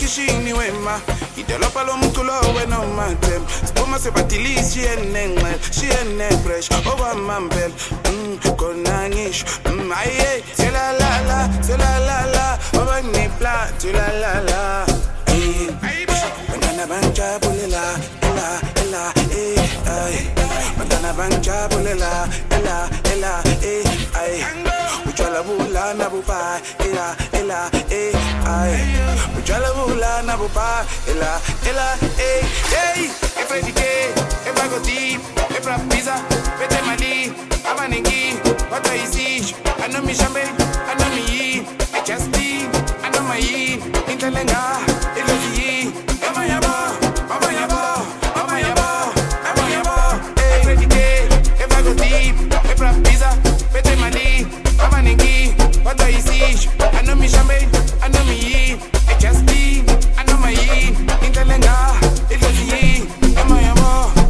sekishini wema idolopha lomculo wena umatem siphuma sebatilisi shiyene fresh okwamambela khona ngisho aye selalala obanipla selalala bantwana banjabulela ela ay bantwana banjabulela ela ay utshwala bulana buba ela ay utshwala bulana buba ela hey Freddy K if I go deep if I pizza bete mali abaningi what I see I know me champagne I know me yi I just be I know my yi intelenga ilozi mama yabo hey Freddy K if I go deep if I pizza bete mali abaningi what I see I know me champagne I know me yi I just be I know my yi intelenga ilozi mama yabo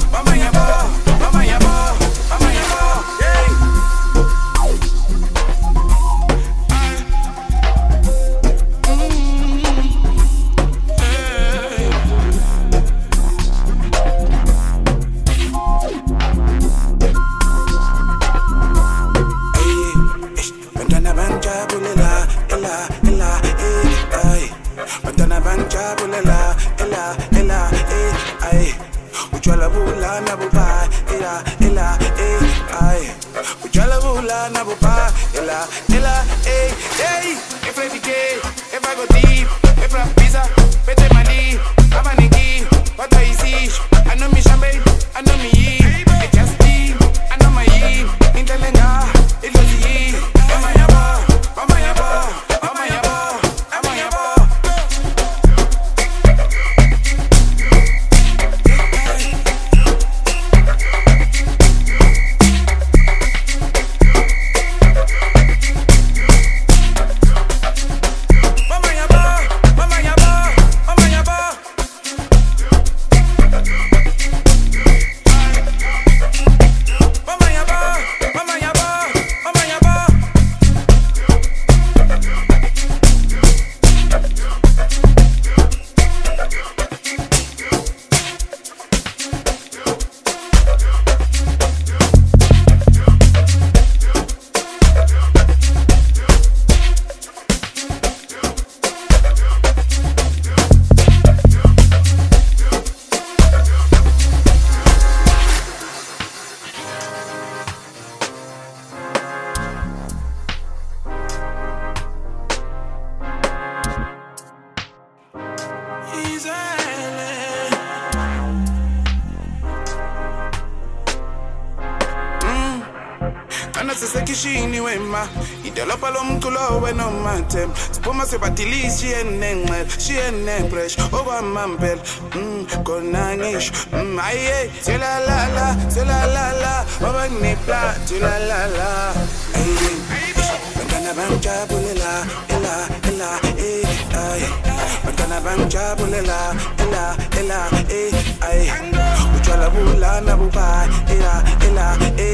Ujwala bulana buba ela ay ujwala bulana buba ela hey Freddy K if I go deep if I pizza bete mali abaningi what I see I know me champagne I know me yi I just be I know my yi intelenga ilozi mama yabo Sekishini wema idolopha lomculo wena umatem siphuma sebatilisi shiyene fresh okwamambela khona ngisho aye selalala obanipla selalala bantwana banjabulela ela ay bantwana banjabulela ela ay utshwala bulana buba ela